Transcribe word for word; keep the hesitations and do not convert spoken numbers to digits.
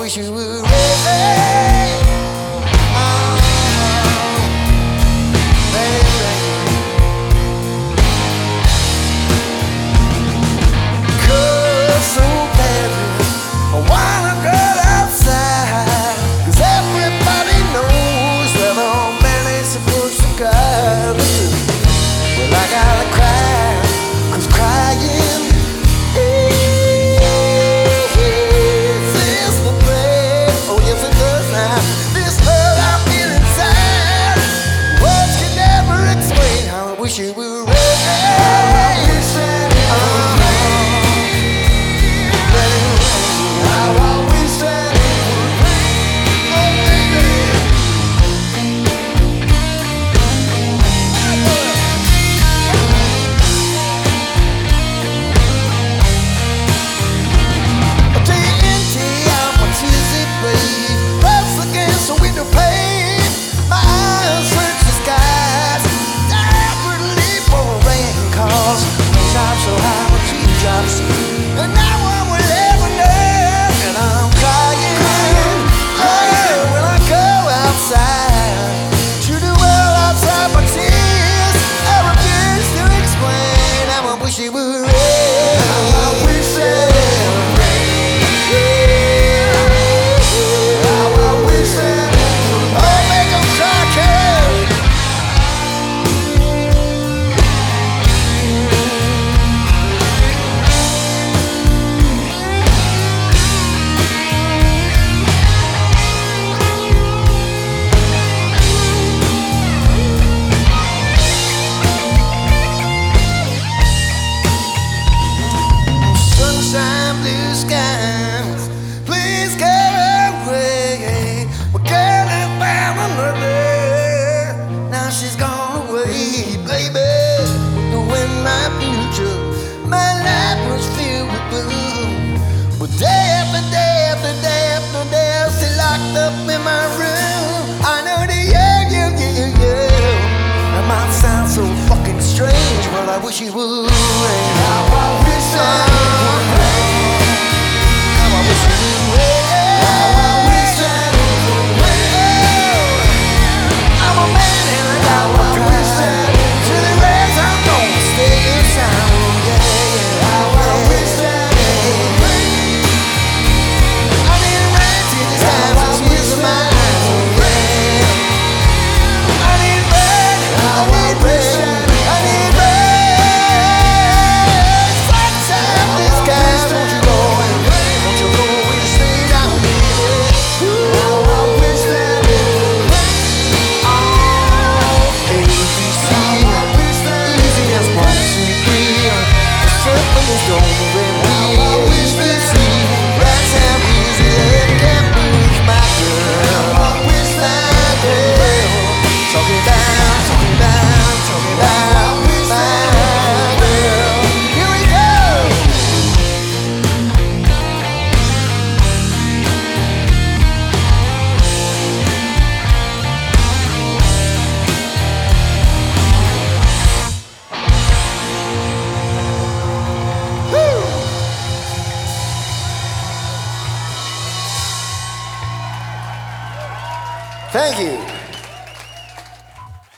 wish you were ready. Oh, baby. Cause so badly I wanna go outside, 'cause everybody knows where the man ain't supposed to go. Well, I gotta cry, 'cause crying is the pain. Oh yes it does now. This hurt I feel inside, words can never explain how I wish you were ready. And no one will ever know. And I'm crying, crying when I go outside. To the world outside my tears, I refuse to explain how I wish it would rain. How I wish it would rain. How I wish it would rain. Oh, make 'em cry, kid. Blue skies, please go away. We're gonna find another. Now she's gone away, baby. When my future, my life was filled with blue, but day after day after day after day, I stay locked up in my room. I know the yeah, yeah, yeah, yeah. That might sound so fucking strange, but I wish it would. How I wish I would. Thank you.